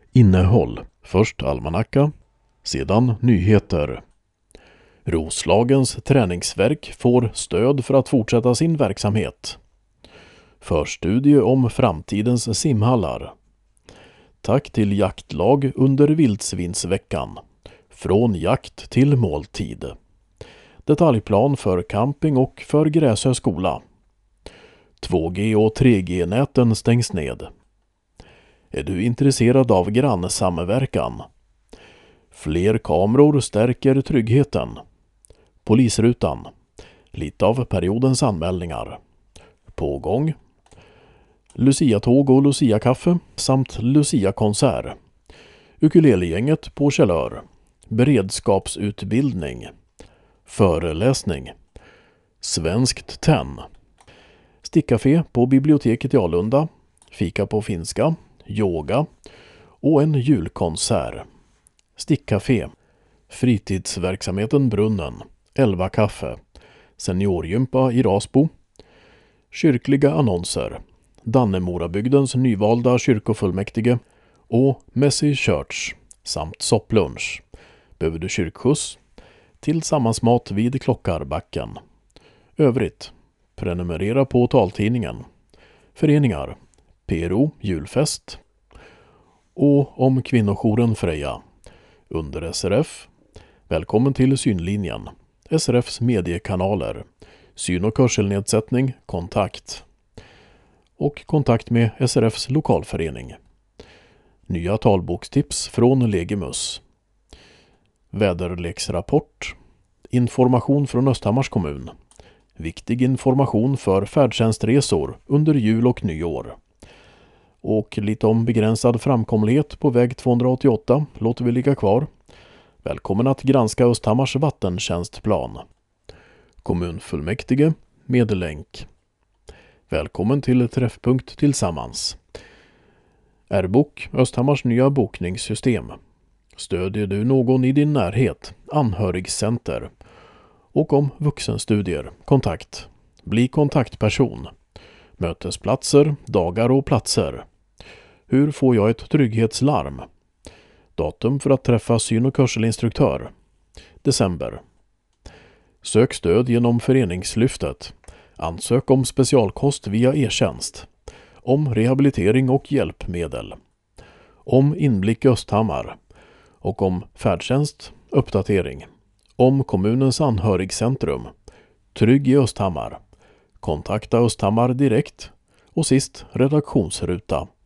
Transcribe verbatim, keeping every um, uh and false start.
Innehåll. Först almanacka, sedan nyheter. Roslagens träningsverk får stöd för att fortsätta sin verksamhet. Förstudie om framtidens simhallar. Tack till jaktlag under vildsvinsveckan. Från jakt till måltid. Detaljplan för camping och för Gräsö skola. två G och tre G-näten stängs ned. Är du intresserad av grannsamverkan? Fler kameror stärker tryggheten. Polisrutan. Lite av periodens anmälningar. Pågång. Lucia-tåg och Lucia-kaffe samt Lucia-konsert. Ukulele-gänget på Källör. Beredskapsutbildning. Föreläsning. Svenskt tenn. Stickcafé på biblioteket i Alunda. Fika på finska. Yoga. Och en julkonsert. Stickcafé. Fritidsverksamheten Brunnen. Elva kaffe. Seniorgympa i Rasbo. Kyrkliga annonser. Dannemorabygdens nyvalda kyrkofullmäktige och Messy Church samt sopplunch. Behöver du kyrkskjuts? Tillsammansmat vid Klockarbacken. Övrigt. Prenumerera på taltidningen. Föreningar. P R O julfest. Och om kvinnojouren Freja. Under S R F. Välkommen till synlinjen. S R Fs mediekanaler. Syn- och hörselnedsättning, kontakt. Och kontakt med S R Fs lokalförening. Nya talbokstips från Legimus. Väderleksrapport. Information från Östhammars kommun. Viktig information för färdtjänstresor under jul och nyår. Och lite om begränsad framkomlighet på väg tvåhundraåttioåtta låter vi ligga kvar. Välkommen att granska Östhammars vattentjänstplan. Kommunfullmäktige med länk. Välkommen till Träffpunkt Tillsammans. R-bok, Östhammars nya bokningssystem. Stödjer du någon i din närhet? Anhörigcenter. Och om vuxenstudier. Kontakt. Bli kontaktperson. Mötesplatser, dagar och platser. Hur får jag ett trygghetslarm? Datum för att träffa syn- och hörselinstruktör. December. Sök stöd genom föreningslyftet. Ansök om specialkost via e-tjänst. Om rehabilitering och hjälpmedel. Om inblick Östhammar. Och om färdtjänst, uppdatering. Om kommunens anhörigcentrum. Trygg i Östhammar. Kontakta Östhammar direkt. Och sist redaktionsruta.